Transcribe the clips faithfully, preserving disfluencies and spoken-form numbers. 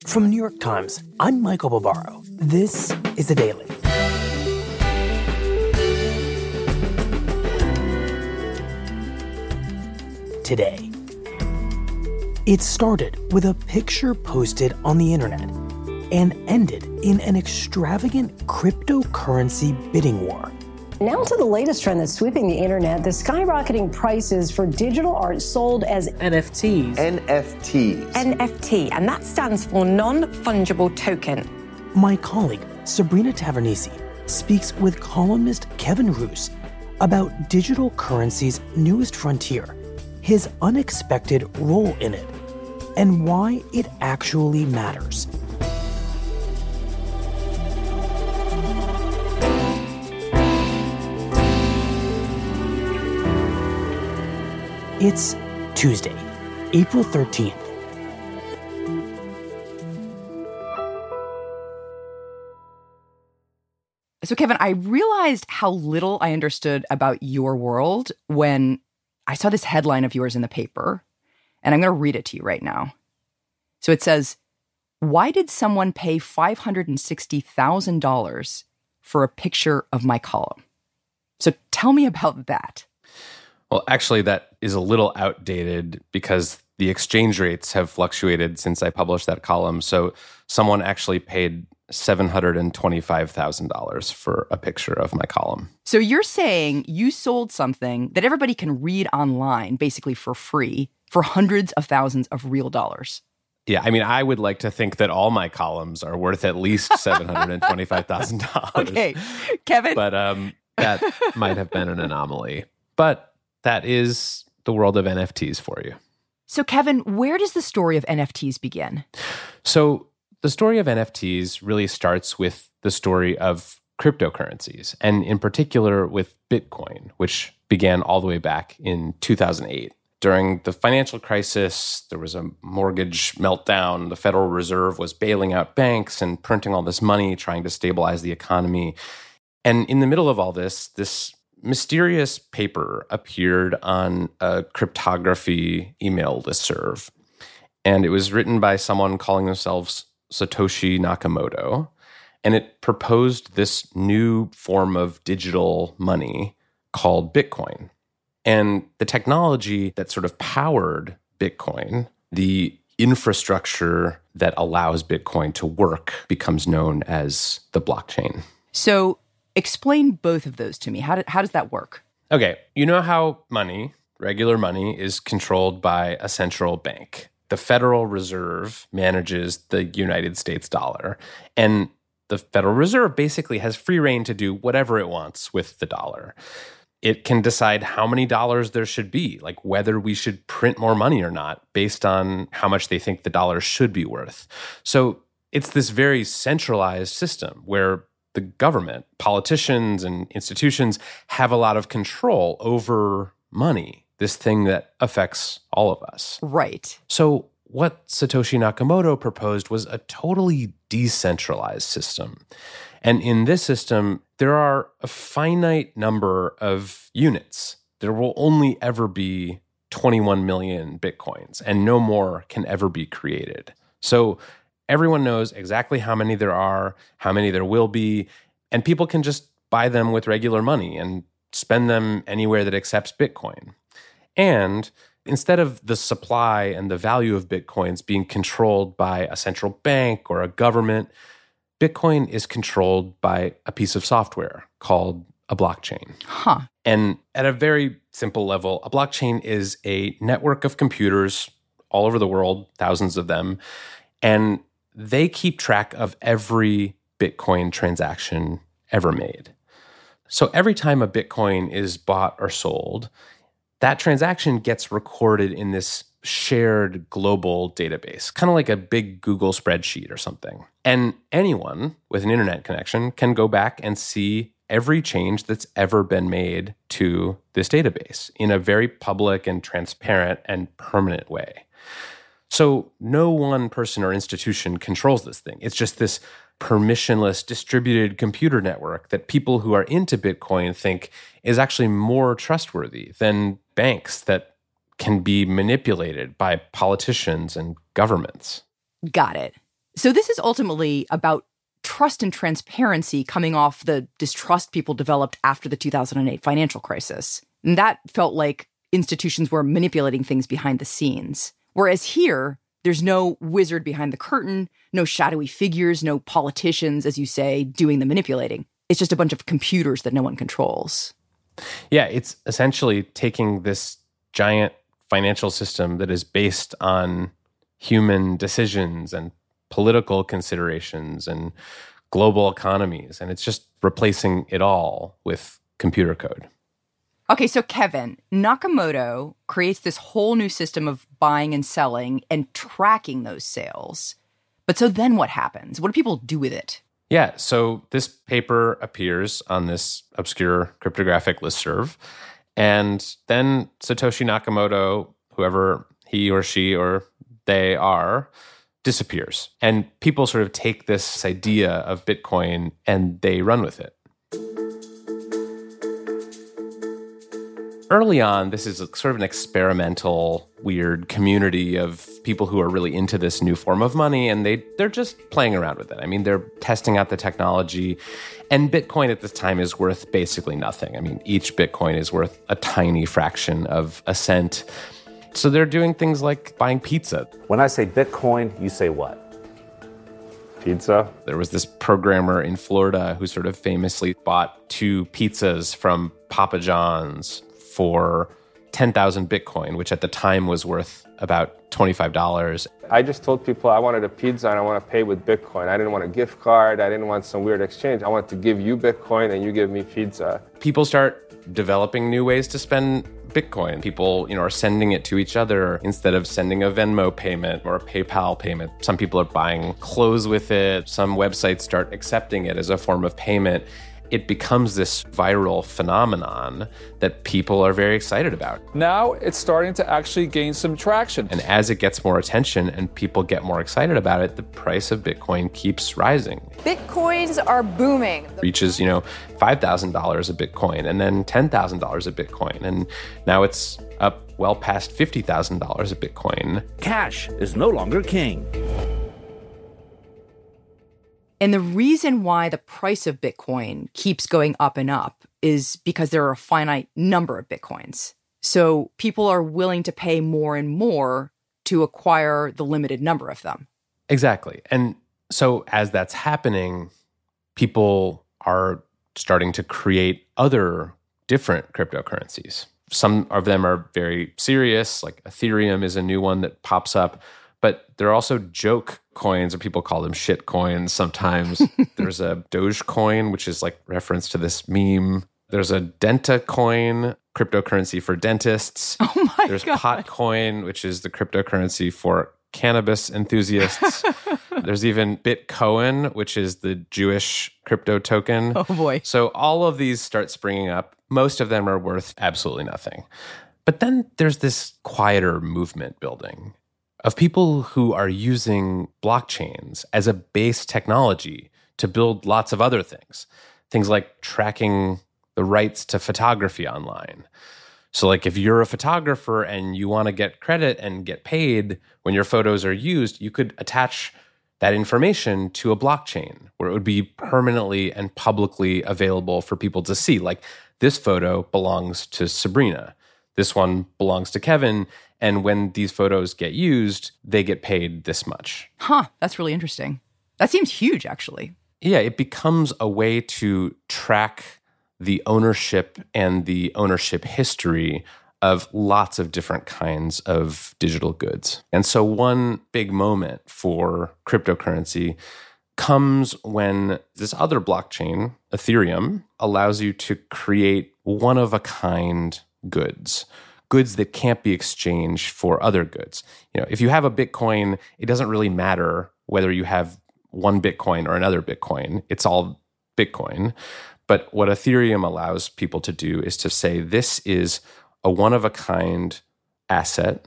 From New York Times, I'm Michael Barbaro. This is The Daily. Today, it started with a picture posted on the internet and ended in an extravagant cryptocurrency bidding war. Now to the latest trend that's sweeping the internet, the skyrocketing prices for digital art sold as N F Ts. N F Ts. N F T, and that stands for non-fungible token. My colleague, Sabrina Tavernise, speaks with columnist Kevin Roose about digital currency's newest frontier, his unexpected role in it, and why it actually matters. It's Tuesday, April thirteenth. So, Kevin, I realized how little I understood about your world when I saw this headline of yours in the paper, and I'm going to read it to you right now. So it says, "Why did someone pay five hundred sixty thousand dollars for a picture of my column?" So tell me about that. Well, actually, that is a little outdated because the exchange rates have fluctuated since I published that column. So someone actually paid seven hundred twenty-five thousand dollars for a picture of my column. So you're saying you sold something that everybody can read online, basically for free, for hundreds of thousands of real dollars. Yeah, I mean, I would like to think that all my columns are worth at least seven hundred twenty-five thousand dollars. Okay, Kevin. But um, that might have been an anomaly. But that is the world of N F Ts for you. So, Kevin, where does the story of N F Ts begin? So the story of N F Ts really starts with the story of cryptocurrencies, and in particular with Bitcoin, which began all the way back in two thousand eight. During the financial crisis, there was a mortgage meltdown. The Federal Reserve was bailing out banks and printing all this money, trying to stabilize the economy. And in the middle of all this, this mysterious paper appeared on a cryptography email listserv. And it was written by someone calling themselves Satoshi Nakamoto. And it proposed this new form of digital money called Bitcoin. And the technology that sort of powered Bitcoin, the infrastructure that allows Bitcoin to work, becomes known as the blockchain. So explain both of those to me. How, do, how does that work? Okay, you know how money, regular money, is controlled by a central bank. The Federal Reserve manages the United States dollar. And the Federal Reserve basically has free rein to do whatever it wants with the dollar. It can decide how many dollars there should be, like whether we should print more money or not, based on how much they think the dollar should be worth. So it's this very centralized system where the government, politicians, and institutions have a lot of control over money, this thing that affects all of us. Right. So what Satoshi Nakamoto proposed was a totally decentralized system. And in this system, there are a finite number of units. There will only ever be twenty-one million Bitcoins, and no more can ever be created. So everyone knows exactly how many there are, how many there will be, and people can just buy them with regular money and spend them anywhere that accepts Bitcoin. And instead of the supply and the value of Bitcoins being controlled by a central bank or a government, Bitcoin is controlled by a piece of software called a blockchain. Huh. And at a very simple level, a blockchain is a network of computers all over the world, thousands of them, and they keep track of every Bitcoin transaction ever made. So every time a Bitcoin is bought or sold, that transaction gets recorded in this shared global database, kind of like a big Google spreadsheet or something. And anyone with an internet connection can go back and see every change that's ever been made to this database in a very public and transparent and permanent way. So no one person or institution controls this thing. It's just this permissionless distributed computer network that people who are into Bitcoin think is actually more trustworthy than banks that can be manipulated by politicians and governments. Got it. So this is ultimately about trust and transparency coming off the distrust people developed after the two thousand eight financial crisis. And that felt like institutions were manipulating things behind the scenes. Whereas here, there's no wizard behind the curtain, no shadowy figures, no politicians, as you say, doing the manipulating. It's just a bunch of computers that no one controls. Yeah, it's essentially taking this giant financial system that is based on human decisions and political considerations and global economies, and it's just replacing it all with computer code. Okay, so Kevin, Nakamoto creates this whole new system of buying and selling and tracking those sales. But so then what happens? What do people do with it? Yeah, so this paper appears on this obscure cryptographic listserv, and then Satoshi Nakamoto, whoever he or she or they are, disappears. And people sort of take this idea of Bitcoin and they run with it. Early on, this is sort of an experimental, weird community of people who are really into this new form of money, and they, they're just playing around with it. I mean, they're testing out the technology, and Bitcoin at this time is worth basically nothing. I mean, each Bitcoin is worth a tiny fraction of a cent. So they're doing things like buying pizza. When I say Bitcoin, you say what? Pizza? There was this programmer in Florida who sort of famously bought two pizzas from Papa John's for ten thousand Bitcoin, which at the time was worth about twenty-five dollars. I just told people I wanted a pizza and I want to pay with Bitcoin. I didn't want a gift card. I didn't want some weird exchange. I wanted to give you Bitcoin and you give me pizza. People start developing new ways to spend Bitcoin. People, you know, are sending it to each other instead of sending a Venmo payment or a PayPal payment. Some people are buying clothes with it. Some websites start accepting it as a form of payment. It becomes this viral phenomenon that people are very excited about. Now it's starting to actually gain some traction. And as it gets more attention and people get more excited about it, the price of Bitcoin keeps rising. Bitcoins are booming. Reaches, you know, five thousand dollars a Bitcoin and then ten thousand dollars a Bitcoin. And now it's up well past fifty thousand dollars a Bitcoin. Cash is no longer king. And the reason why the price of Bitcoin keeps going up and up is because there are a finite number of Bitcoins. So people are willing to pay more and more to acquire the limited number of them. Exactly. And so as that's happening, people are starting to create other different cryptocurrencies. Some of them are very serious, like Ethereum is a new one that pops up. But there are also joke coins, or people call them shit coins sometimes. There's a Dogecoin, which is like reference to this meme. There's a Denta coin, cryptocurrency for dentists. Oh my There's God. Potcoin, which is the cryptocurrency for cannabis enthusiasts. There's even Bitcoin, which is the Jewish crypto token. Oh boy. So all of these start springing up. Most of them are worth absolutely nothing. But then there's this quieter movement building of people who are using blockchains as a base technology to build lots of other things. Things like tracking the rights to photography online. So like if you're a photographer and you want to get credit and get paid when your photos are used, you could attach that information to a blockchain where it would be permanently and publicly available for people to see. Like this photo belongs to Sabrina. This one belongs to Kevin. And when these photos get used, they get paid this much. Huh, that's really interesting. That seems huge, actually. Yeah, it becomes a way to track the ownership and the ownership history of lots of different kinds of digital goods. And so one big moment for cryptocurrency comes when this other blockchain, Ethereum, allows you to create one-of-a-kind goods. Goods that can't be exchanged for other goods. You know, if you have a Bitcoin, it doesn't really matter whether you have one Bitcoin or another Bitcoin. It's all Bitcoin. But what Ethereum allows people to do is to say this is a one-of-a-kind asset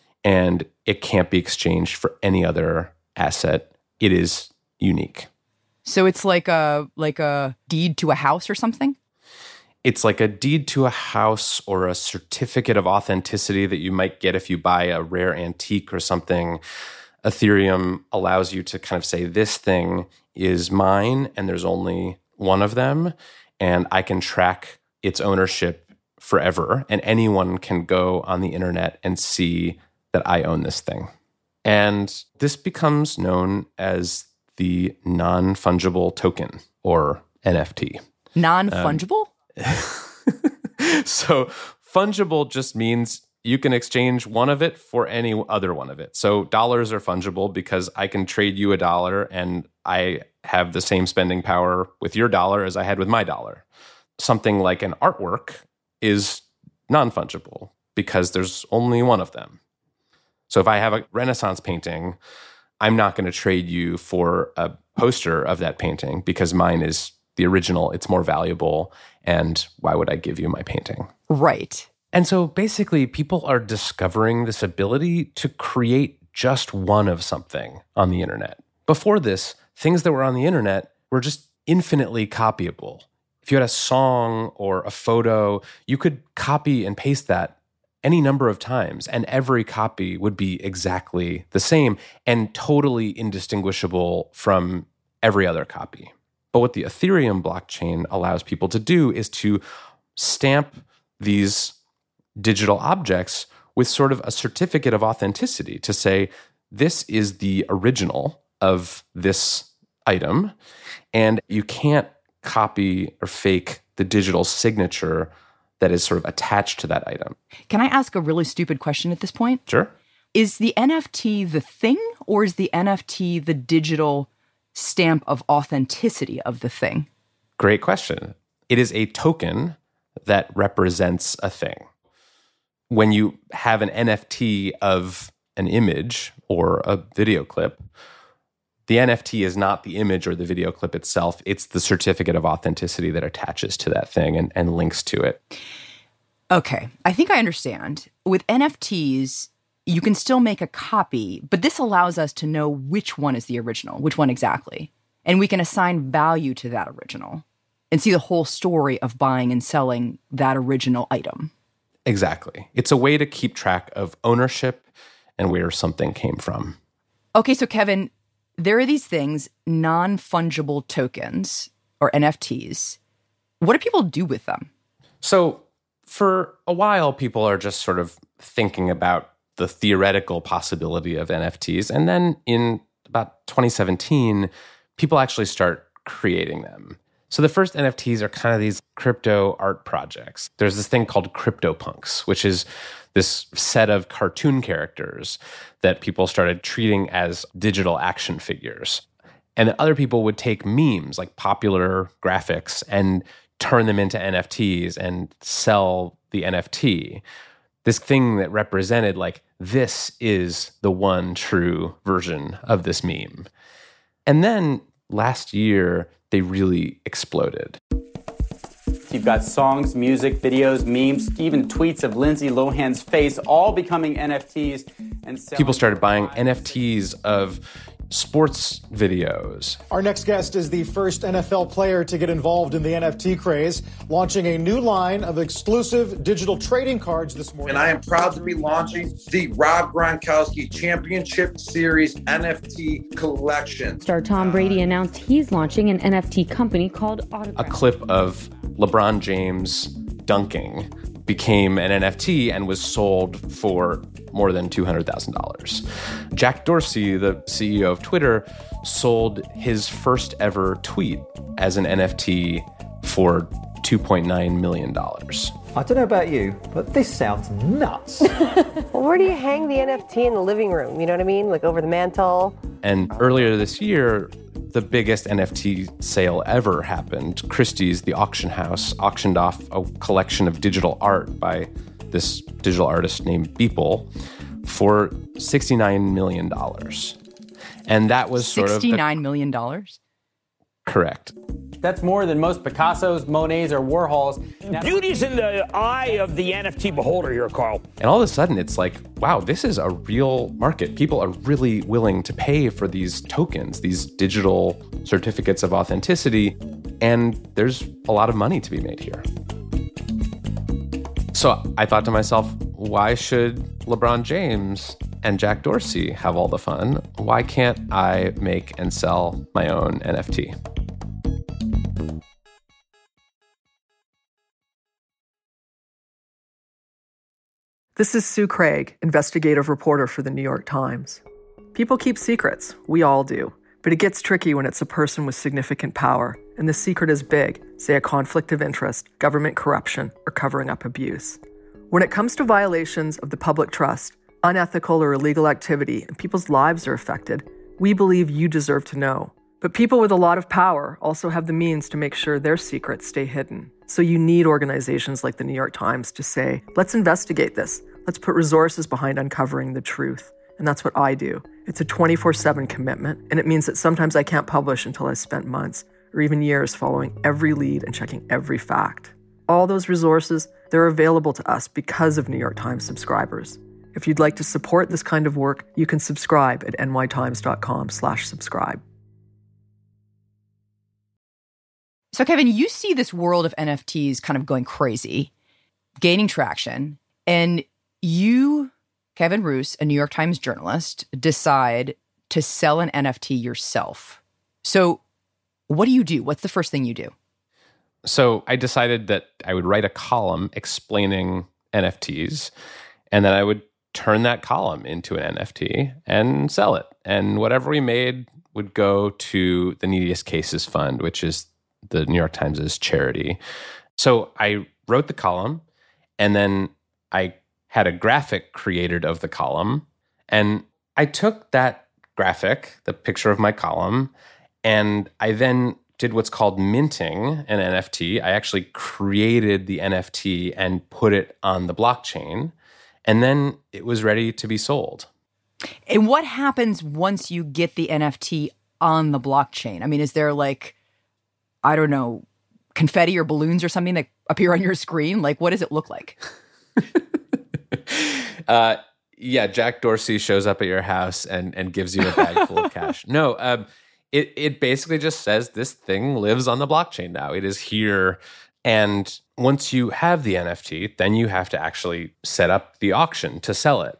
and it can't be exchanged for any other asset. It is unique. So it's like a like a deed to a house or something? It's like a deed to a house or a certificate of authenticity that you might get if you buy a rare antique or something. Ethereum allows you to kind of say, this thing is mine and there's only one of them, and I can track its ownership forever, and anyone can go on the internet and see that I own this thing. And this becomes known as the non-fungible token, or N F T. Non-fungible? Um, so fungible just means you can exchange one of it for any other one of it. So dollars are fungible because I can trade you a dollar and I have the same spending power with your dollar as I had with my dollar. Something like an artwork is non-fungible because there's only one of them. So if I have a Renaissance painting, I'm not going to trade you for a poster of that painting because mine is the original, it's more valuable, and why would I give you my painting? Right. And so basically, people are discovering this ability to create just one of something on the internet. Before this, things that were on the internet were just infinitely copyable. If you had a song or a photo, you could copy and paste that any number of times, and every copy would be exactly the same and totally indistinguishable from every other copy. But what the Ethereum blockchain allows people to do is to stamp these digital objects with sort of a certificate of authenticity to say, this is the original of this item, and you can't copy or fake the digital signature that is sort of attached to that item. Can I ask a really stupid question at this point? Sure. Is the N F T the thing, or is the N F T the digital stamp of authenticity of the thing? Great question. It is a token that represents a thing. When you have an N F T of an image or a video clip, the N F T is not the image or the video clip itself. It's the certificate of authenticity that attaches to that thing and, and links to it. Okay, I think I understand. With N F Ts, you can still make a copy, but this allows us to know which one is the original, which one exactly. And we can assign value to that original and see the whole story of buying and selling that original item. Exactly. It's a way to keep track of ownership and where something came from. Okay, so Kevin, there are these things, non-fungible tokens, or N F Ts. What do people do with them? So for a while, people are just sort of thinking about the theoretical possibility of N F Ts. And then in about twenty seventeen, people actually start creating them. So the first N F Ts are kind of these crypto art projects. There's this thing called CryptoPunks, which is this set of cartoon characters that people started treating as digital action figures. And other people would take memes, like popular graphics, and turn them into N F Ts and sell the N F T. This thing that represented, like, this is the one true version of this meme. And then last year, they really exploded. You've got songs, music, videos, memes, even tweets of Lindsay Lohan's face, all becoming N F Ts. And people started buying N F Ts of sports videos. Our next guest is the first N F L player to get involved in the N F T craze, launching a new line of exclusive digital trading cards this morning. And I am proud to be launching the Rob Gronkowski Championship Series N F T collection. Star Tom Brady announced he's launching an N F T company called Autograph. A clip of LeBron James dunking became an N F T and was sold for more than two hundred thousand dollars. Jack Dorsey, the C E O of Twitter, sold his first ever tweet as an N F T for two point nine million dollars. I don't know about you, but this sounds nuts. Well, where do you hang the N F T in the living room? You know what I mean? Like over the mantle? And earlier this year, the biggest N F T sale ever happened. Christie's, the auction house, auctioned off a collection of digital art by this digital artist named Beeple for sixty-nine million dollars. And that was sort of... sixty-nine million dollars? Correct. That's more than most Picassos, Monets, or Warhols. Beauty's in the eye of the N F T beholder here, Carl. And all of a sudden, it's like, wow, this is a real market. People are really willing to pay for these tokens, these digital certificates of authenticity, and there's a lot of money to be made here. So I thought to myself, why should LeBron James and Jack Dorsey have all the fun, why can't I make and sell my own N F T? This is Sue Craig, investigative reporter for the New York Times. People keep secrets. We all do. But it gets tricky when it's a person with significant power, and the secret is big, say a conflict of interest, government corruption, or covering up abuse. When it comes to violations of the public trust, unethical or illegal activity, and people's lives are affected, we believe you deserve to know. But people with a lot of power also have the means to make sure their secrets stay hidden. So you need organizations like the New York Times to say, let's investigate this. Let's put resources behind uncovering the truth. And that's what I do. It's a twenty-four seven commitment, and it means that sometimes I can't publish until I've spent months or even years following every lead and checking every fact. All those resources, they're available to us because of New York Times subscribers. If you'd like to support this kind of work, you can subscribe at nytimes.com slash subscribe. So, Kevin, you see this world of N F Ts kind of going crazy, gaining traction, and you, Kevin Roose, a New York Times journalist, decide to sell an N F T yourself. So what do you do? What's the first thing you do? So I decided that I would write a column explaining N F Ts, and then I would turn that column into an N F T and sell it. And whatever we made would go to the Neediest Cases Fund, which is the New York Times' charity. So I wrote the column, and then I had a graphic created of the column. And I took that graphic, the picture of my column, and I then did what's called minting an N F T. I actually created the N F T and put it on the blockchain, and then it was ready to be sold. And what happens once you get the N F T on the blockchain? I mean, is there like, I don't know, confetti or balloons or something that appear on your screen? Like, what does it look like? uh, yeah, Jack Dorsey shows up at your house and, and gives you a bag full of cash. No, um, it, it basically just says this thing lives on the blockchain now. It is here. And once you have the N F T, then you have to actually set up the auction to sell it.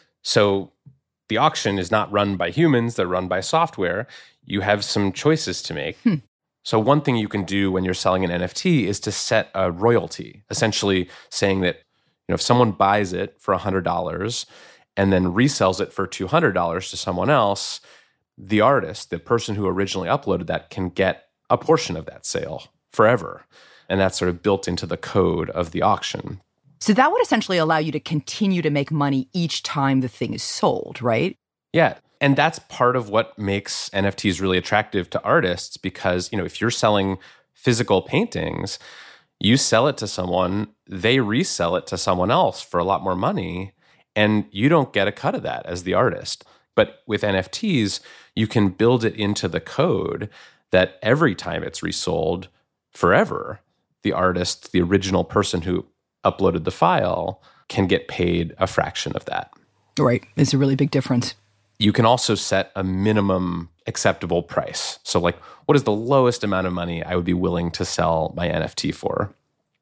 So the auction is not run by humans, they're run by software. You have some choices to make. Hmm. So one thing you can do when you're selling an N F T is to set a royalty, essentially saying that, you know, if someone buys it for one hundred dollars and then resells it for two hundred dollars to someone else, the artist, the person who originally uploaded that, can get a portion of that sale forever. And that's sort of built into the code of the auction. So that would essentially allow you to continue to make money each time the thing is sold, right? Yeah. And that's part of what makes N F Ts really attractive to artists, because, you know, if you're selling physical paintings, you sell it to someone, they resell it to someone else for a lot more money, and you don't get a cut of that as the artist. But with N F Ts, you can build it into the code that every time it's resold forever, the artist, the original person who uploaded the file, can get paid a fraction of that. Right. It's a really big difference. You can also set a minimum acceptable price. So like, what is the lowest amount of money I would be willing to sell my N F T for?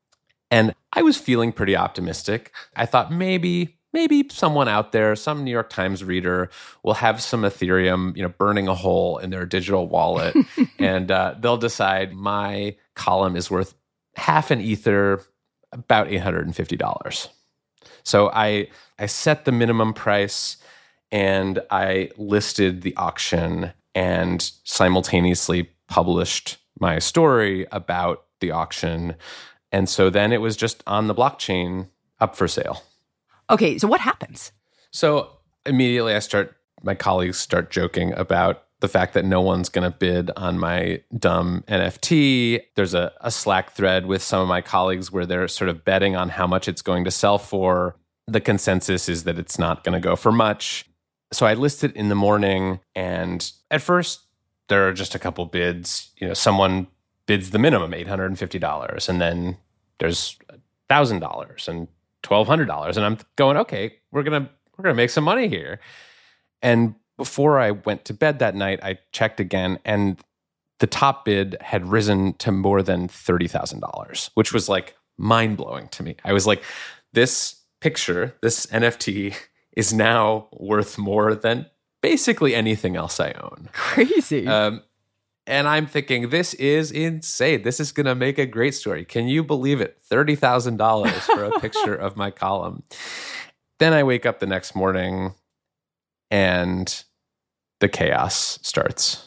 And I was feeling pretty optimistic. I thought maybe, maybe someone out there, some New York Times reader, will have some Ethereum, you know, burning a hole in their digital wallet, and uh, they'll decide my column is worth half an ether, about eight hundred fifty dollars. So I I set the minimum price, and I listed the auction and simultaneously published my story about the auction. And so then it was just on the blockchain, up for sale. Okay, so what happens? So immediately I start, my colleagues start joking about the fact that no one's going to bid on my dumb N F T. There's a, a Slack thread with some of my colleagues where they're sort of betting on how much it's going to sell for. The consensus is that it's not going to go for much. So I list it in the morning, and at first there are just a couple bids. You know, someone bids the minimum, eight hundred fifty dollars, and then there's one thousand dollars and twelve hundred dollars, and I'm going, okay, we're going to we're going to make some money here. And before I went to bed that night, I checked again, and the top bid had risen to more than thirty thousand dollars, which was like mind-blowing to me. I was like, this picture, this N F T is now worth more than basically anything else I own. Crazy. Um, and I'm thinking, this is insane. This is going to make a great story. Can you believe it? thirty thousand dollars for a picture of my column. Then I wake up the next morning and the chaos starts.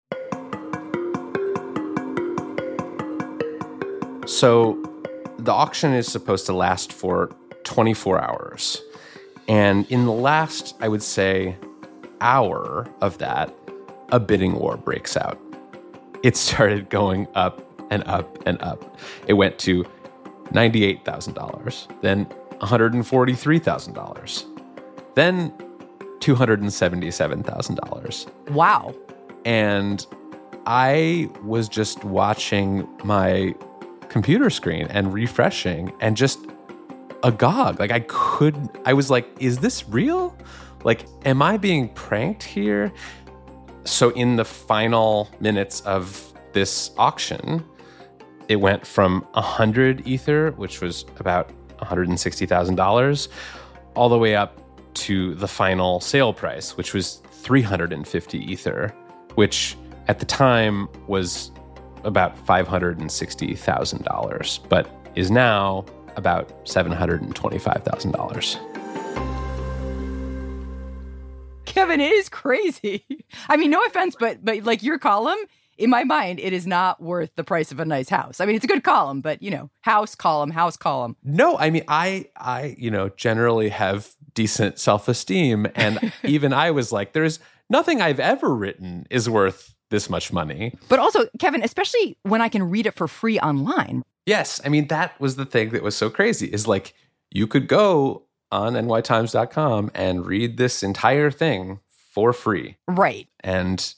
So the auction is supposed to last for twenty-four hours. And in the last, I would say, hour of that, a bidding war breaks out. It started going up and up and up. It went to ninety-eight thousand dollars, then one hundred forty-three thousand dollars, then two hundred seventy-seven thousand dollars. Wow. And I was just watching my computer screen and refreshing and just agog. Like I could, I was like, is this real? Like, am I being pranked here? So in the final minutes of this auction, it went from one hundred Ether, which was about one hundred sixty thousand dollars, all the way up to the final sale price, which was three hundred fifty Ether, which at the time was about five hundred sixty thousand dollars, but is now about seven hundred twenty-five thousand dollars. Kevin, it is crazy. I mean, no offense, but but like your column, in my mind, it is not worth the price of a nice house. I mean, it's a good column, but you know, house column, house column. No, I mean, I I you know generally have decent self-esteem, and even I was like, there's nothing I've ever written is worth this much money. But also, Kevin, especially when I can read it for free online. Yes, I mean, that was the thing that was so crazy, is like, you could go on N Y Times dot com and read this entire thing for free. Right. And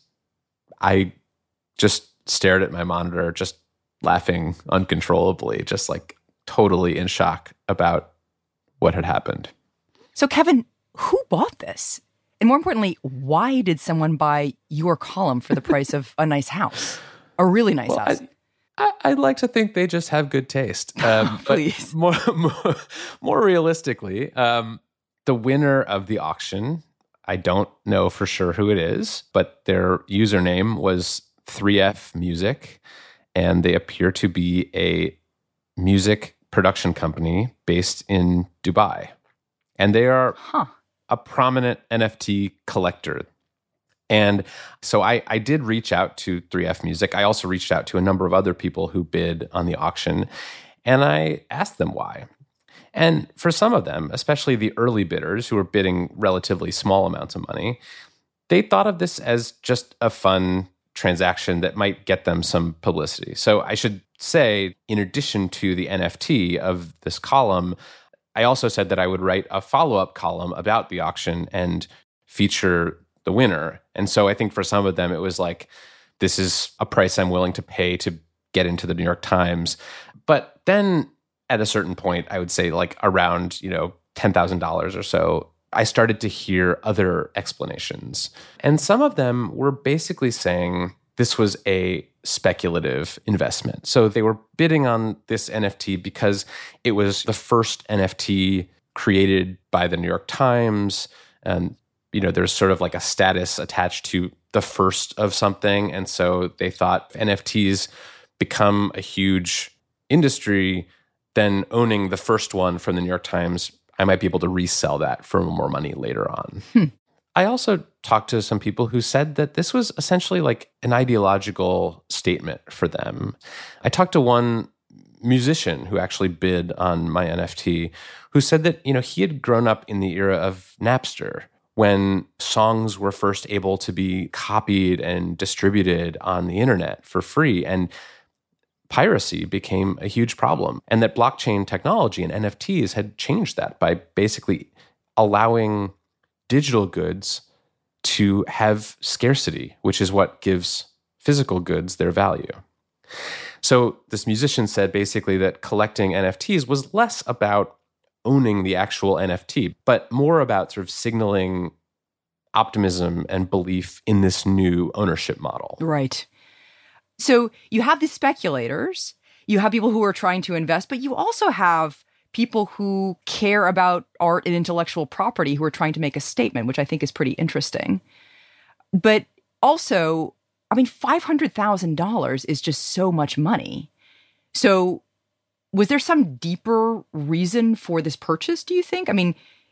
I just stared at my monitor, just laughing uncontrollably, just like totally in shock about what had happened. So, Kevin, who bought this? And more importantly, why did someone buy your column for the price of a nice house? A really nice well, house. I, I, I'd like to think they just have good taste. Um, Please. But more, more, more realistically, um, the winner of the auction, I don't know for sure who it is, but their username was three F Music, and they appear to be a music production company based in Dubai. And they are... Huh. a prominent N F T collector. And so I, I did reach out to three F Music. I also reached out to a number of other people who bid on the auction, and I asked them why. And for some of them, especially the early bidders who were bidding relatively small amounts of money, they thought of this as just a fun transaction that might get them some publicity. So I should say, in addition to the N F T of this column, I also said that I would write a follow-up column about the auction and feature the winner. And so I think for some of them, it was like, this is a price I'm willing to pay to get into the New York Times. But then at a certain point, I would say like around, you know, ten thousand dollars or so, I started to hear other explanations. And some of them were basically saying this was a speculative investment. So they were bidding on this N F T because it was the first N F T created by the New York Times. And, you know, there's sort of like a status attached to the first of something. And so they thought if N F Ts become a huge industry, then owning the first one from the New York Times, I might be able to resell that for more money later on. Hmm. I also talked to some people who said that this was essentially like an ideological statement for them. I talked to one musician who actually bid on my N F T, who said that, you know, he had grown up in the era of Napster, when songs were first able to be copied and distributed on the internet for free, and piracy became a huge problem. And that blockchain technology and N F Ts had changed that by basically allowing digital goods to have scarcity, which is what gives physical goods their value. So this musician said basically that collecting N F Ts was less about owning the actual N F T, but more about sort of signaling optimism and belief in this new ownership model. Right. So you have these speculators, you have people who are trying to invest, but you also have people who care about art and intellectual property who are trying to make a statement, which I think is pretty interesting. But also, I mean, five hundred thousand dollars is just so much money. So was there some deeper reason for this purchase, do you think? I mean,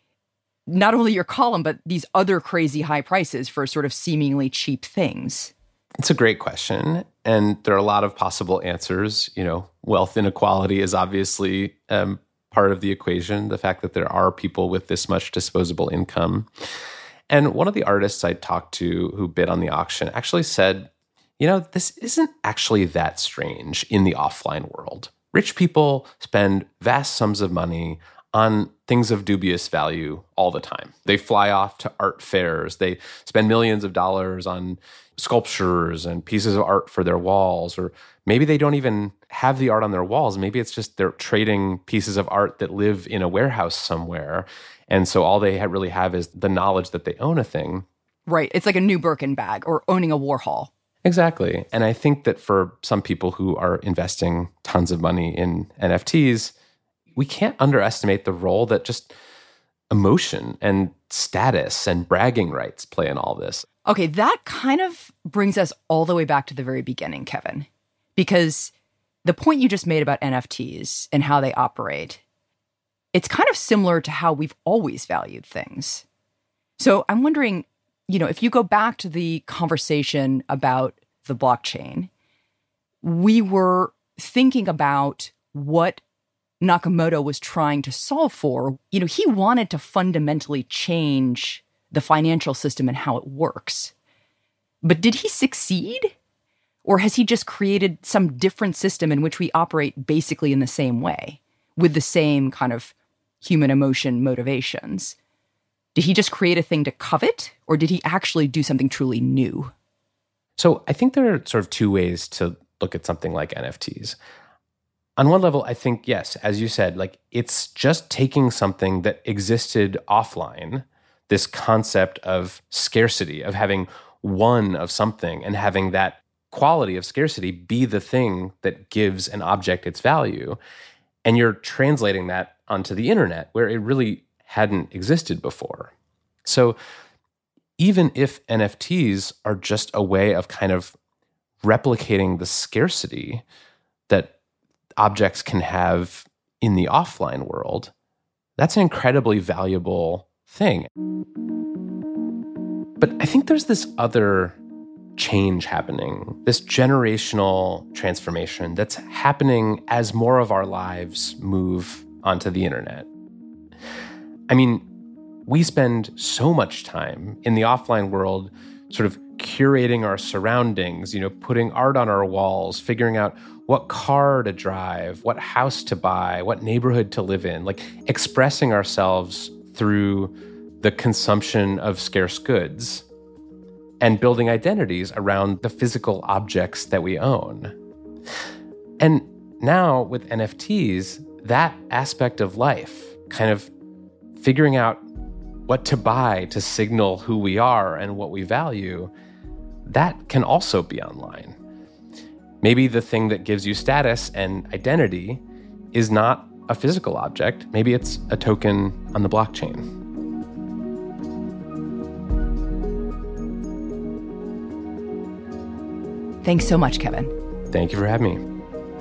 not only your column, but these other crazy high prices for sort of seemingly cheap things. It's a great question, and there are a lot of possible answers. You know, wealth inequality is obviously um, part of the equation, the fact that there are people with this much disposable income. And one of the artists I talked to who bid on the auction actually said, you know, this isn't actually that strange in the offline world. Rich people spend vast sums of money on things of dubious value all the time. They fly off to art fairs. They spend millions of dollars on sculptures and pieces of art for their walls, or maybe they don't even have the art on their walls. Maybe it's just they're trading pieces of art that live in a warehouse somewhere. And so all they really have is the knowledge that they own a thing. Right. It's like a new Birkin bag or owning a Warhol. Exactly. And I think that for some people who are investing tons of money in N F Ts, we can't underestimate the role that just emotion and status and bragging rights play in all this. Okay, that kind of brings us all the way back to the very beginning, Kevin, because the point you just made about N F Ts and how they operate, it's kind of similar to how we've always valued things. So I'm wondering, you know, if you go back to the conversation about the blockchain, we were thinking about what Nakamoto was trying to solve for. You know, he wanted to fundamentally change the financial system and how it works. But did he succeed? Or has he just created some different system in which we operate basically in the same way, with the same kind of human emotion motivations? Did he just create a thing to covet, or did he actually do something truly new? So I think there are sort of two ways to look at something like N F Ts. On one level, I think, yes, as you said, like it's just taking something that existed offline, this concept of scarcity, of having one of something and having that quality of scarcity be the thing that gives an object its value. And you're translating that onto the internet where it really hadn't existed before. So even if N F Ts are just a way of kind of replicating the scarcity that objects can have in the offline world, that's an incredibly valuable thing. But I think there's this other change happening, this generational transformation that's happening as more of our lives move onto the internet. I mean, we spend so much time in the offline world sort of curating our surroundings, you know, putting art on our walls, figuring out what car to drive, what house to buy, what neighborhood to live in, like expressing ourselves through the consumption of scarce goods and building identities around the physical objects that we own. And now with N F Ts, that aspect of life, kind of figuring out what to buy to signal who we are and what we value, that can also be online. Maybe the thing that gives you status and identity is not a physical object. Maybe it's a token on the blockchain. Thanks so much, Kevin. Thank you for having me.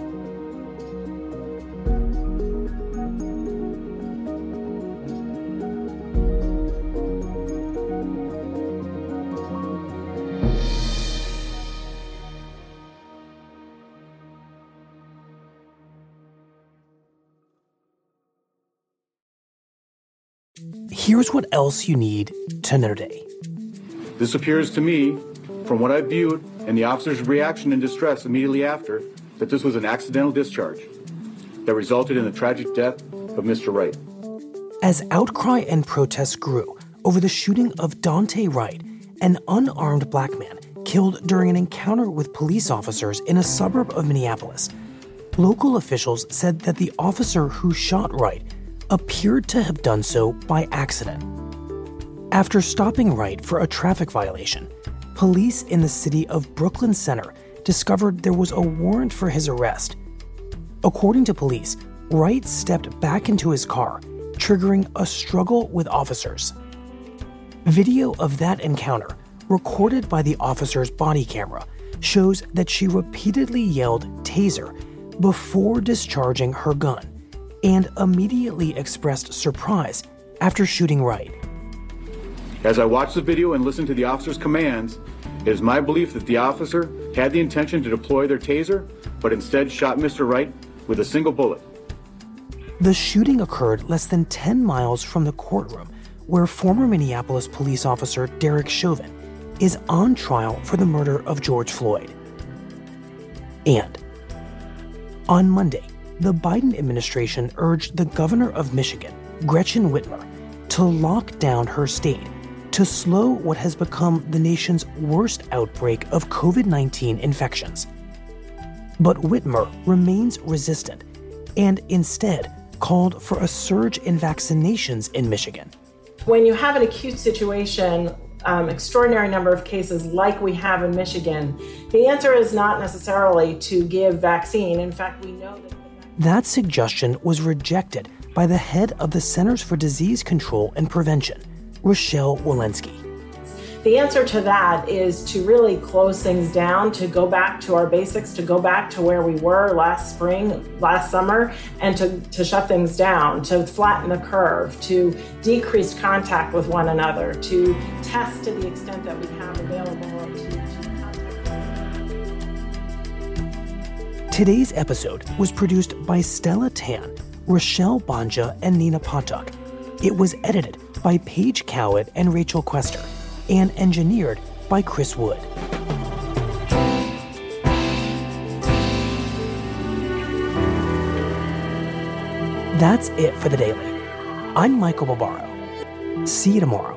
Here's what else you need to know today. This appears to me, from what I viewed and the officer's reaction and distress immediately after, that this was an accidental discharge that resulted in the tragic death of Mister Wright. As outcry and protests grew over the shooting of Daunte Wright, an unarmed black man killed during an encounter with police officers in a suburb of Minneapolis, local officials said that the officer who shot Wright appeared to have done so by accident. After stopping Wright for a traffic violation, police in the city of Brooklyn Center discovered there was a warrant for his arrest. According to police, Wright stepped back into his car, triggering a struggle with officers. Video of that encounter, recorded by the officer's body camera, shows that she repeatedly yelled "taser" before discharging her gun and immediately expressed surprise after shooting Wright. As I watched the video and listened to the officer's commands, it is my belief that the officer had the intention to deploy their taser, but instead shot Mister Wright with a single bullet. The shooting occurred less than ten miles from the courtroom where former Minneapolis police officer Derek Chauvin is on trial for the murder of George Floyd. And on Monday, the Biden administration urged the governor of Michigan, Gretchen Whitmer, to lock down her state to slow what has become the nation's worst outbreak of covid nineteen infections. But Whitmer remains resistant and instead called for a surge in vaccinations in Michigan. When you have an acute situation, um, extraordinary number of cases like we have in Michigan, the answer is not necessarily to give vaccine. In fact, we know that... That suggestion was rejected by the head of the Centers for Disease Control and Prevention, Rochelle Walensky. The answer to that is to really close things down, to go back to our basics, to go back to where we were last spring, last summer, and to, to shut things down, to flatten the curve, to decrease contact with one another, to test to the extent that we have available. To, to Today's episode was produced by Stella Tan, Rochelle Banja, and Nina Potok. It was edited by Paige Cowett and Rachel Quester, and engineered by Chris Wood. That's it for The Daily. I'm Michael Barbaro. See you tomorrow.